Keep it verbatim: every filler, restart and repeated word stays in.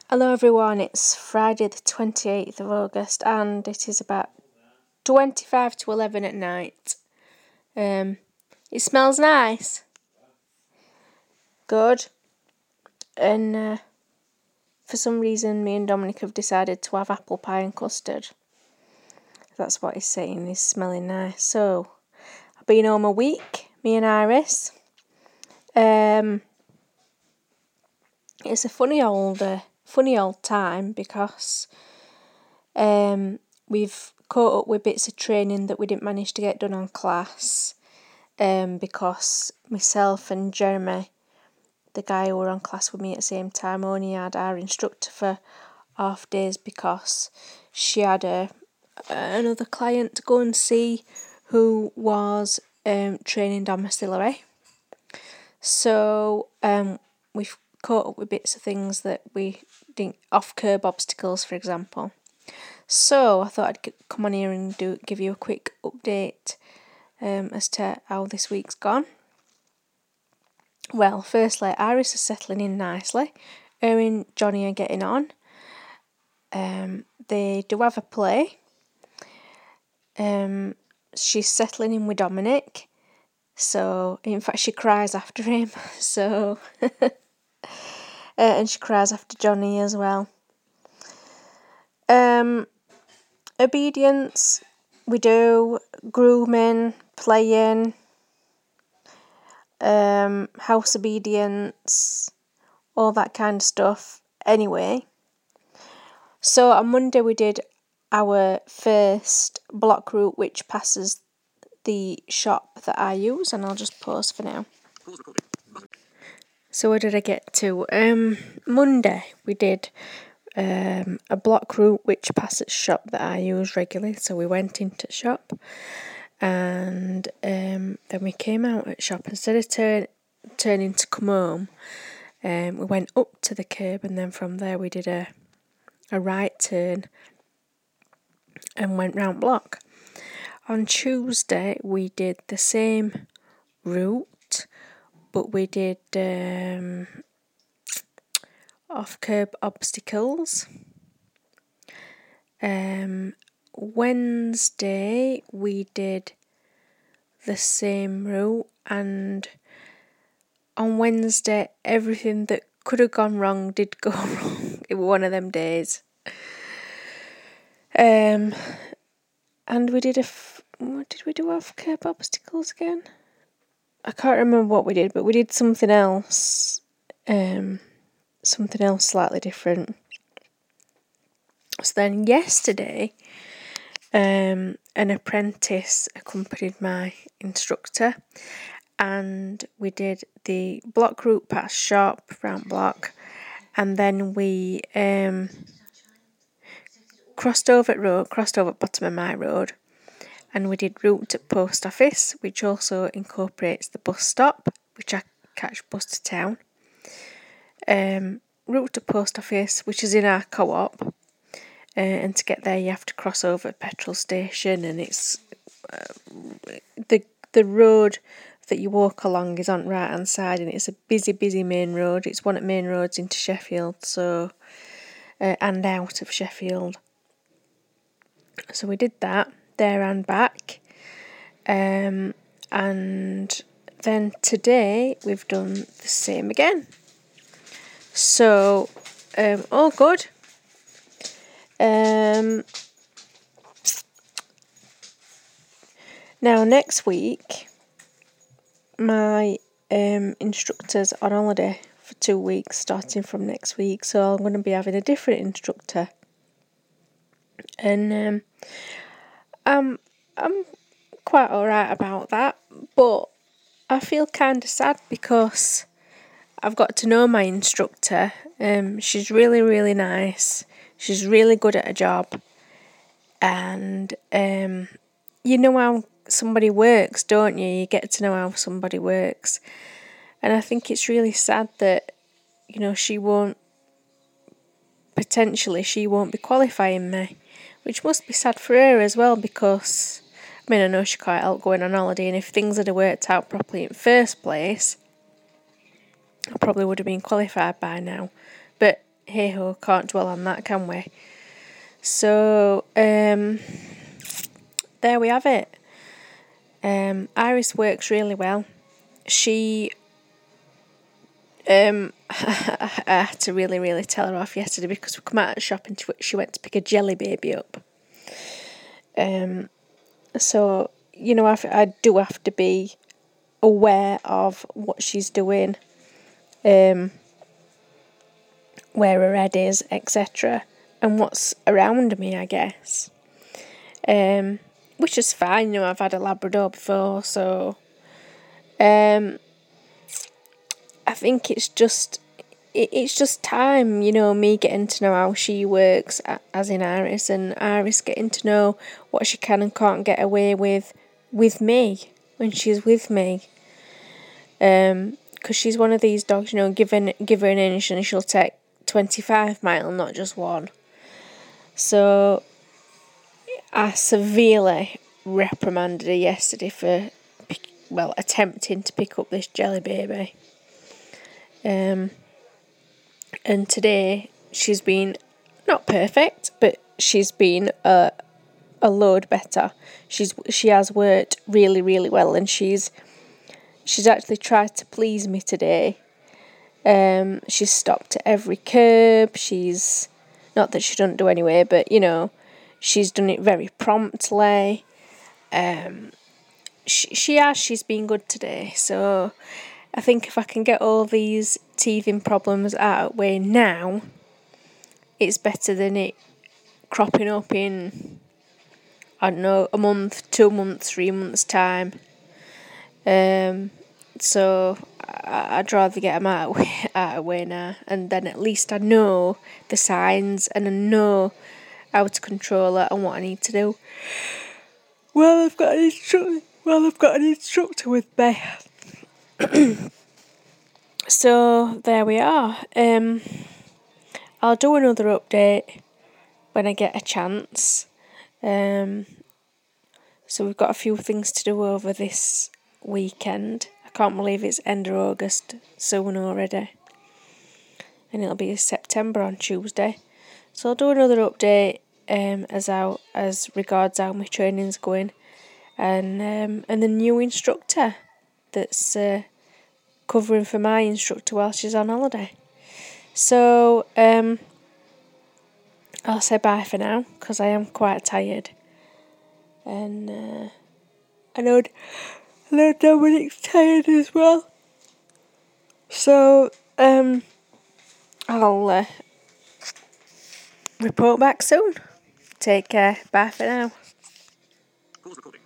Hello everyone, it's Friday the twenty-eighth of August and it is about twenty-five to eleven at night. Um, it smells nice. Good. And uh, for some reason me and Dominic have decided to have apple pie and custard. That's what he's saying, he's smelling nice. So, I've been home a week, me and Iris. Um, it's a funny old... Uh, funny old time because um, we've caught up with bits of training that we didn't manage to get done on class um, because myself and Jeremy, the guy who were on class with me at the same time, only had our instructor for half days because she had a, another client to go and see who was um, training domiciliary. So um, we've caught up with bits of things that we didn't, off curb obstacles, for example. So I thought I'd come on here and do give you a quick update um, as to how this week's gone. Well, firstly, Iris is settling in nicely. Her and Johnny are getting on. Um, they do have a play. Um, she's settling in with Dominic. So, in fact, she cries after him. So... Uh, and she cries after Johnny as well. Um, obedience, we do. Grooming, playing, um, house obedience, all that kind of stuff. Anyway, so on Monday we did our first block route, which passes the shop that I use, and I'll just pause for now. So where did I get to? Um, Monday we did um, a block route which passes shop that I use regularly. So we went into shop and um, then we came out at shop. Instead of turn, turning to come home, um, we went up to the curb and then from there we did a, a right turn and went round block. On Tuesday we did the same route, but we did um, off-curb obstacles. Um, Wednesday we did the same route, and on Wednesday everything that could have gone wrong did go wrong. It was one of them days. Um, and we did a... F- what did we do off-curb obstacles again? I can't remember what we did, but we did something else. Um, something else slightly different. So then yesterday, um, an apprentice accompanied my instructor and we did the block route past shop, round block, and then we um, crossed over at road, crossed over at bottom of my road, and we did route at post office, which also incorporates the bus stop, which I catch bus to town. Um, route to post office, which is in our co-op, uh, and to get there you have to cross over a petrol station, and it's uh, the the road that you walk along is on the right hand side, and it's a busy busy main road. It's one of the main roads into Sheffield, so uh, and out of Sheffield. So we did that there and back, um, and then today we've done the same again. So, um, all good. Um, now, next week, my um, instructor's on holiday for two weeks, starting from next week. So, I'm going to be having a different instructor. And um, I'm, I'm quite alright about that. But I feel kind of sad because I've got to know my instructor. Um, she's really, really nice. She's really good at her job. And um, you know how somebody works, don't you? You get to know how somebody works. And I think it's really sad that, you know, she won't, potentially, she won't be qualifying me. Which must be sad for her as well because, I mean, I know she can't help going on holiday, and if things had worked out properly in the first place, I probably would have been qualified by now. But hey ho, can't dwell on that, can we? So, um, there we have it. Um, Iris works really well. She, um, I had to really, really tell her off yesterday because we come out of the shop and she went to pick a jelly baby up. Um, so, you know, I, I do have to be aware of what she's doing, um, where her head is, et cetera, and what's around me, I guess. Um, which is fine, you know, I've had a Labrador before, so um, I think it's just it, it's just time, you know, me getting to know how she works, as in Iris, and Iris getting to know what she can and can't get away with with me when she's with me. Um, because she's one of these dogs, you know, give, an, give her an inch and she'll take twenty-five mile, not just one. So I severely reprimanded her yesterday for, well, attempting to pick up this jelly baby. Um, and today she's been not perfect, but she's been a a load better. She's she has worked really, really well, and she's she's actually tried to please me today. Um, she's stopped at every curb. She's not that she doesn't do anyway, but you know, she's done it very promptly. Um, she, she has, she's been good today. So I think if I can get all these teething problems out of the way now, it's better than it cropping up in, I don't know, a month, two months, three months' time. Um, so I, I'd rather get them out of, way, out of the way now, and then at least I know the signs and I know how to control it and what I need to do. Well, I've got an instructor. Well, I've got an instructor with me. So there we are. Um, I'll do another update when I get a chance. Um, so we've got a few things to do over this weekend. I can't believe it's end of August soon already. And it'll be September on Tuesday. So I'll do another update um, as how, as regards how my training's going. And um, and the new instructor that's uh, covering for my instructor while she's on holiday. So um, I'll say bye for now because I am quite tired. And uh, I know, I know Dominic's tired as well. So um, I'll uh, report back soon. Take care. Bye for now.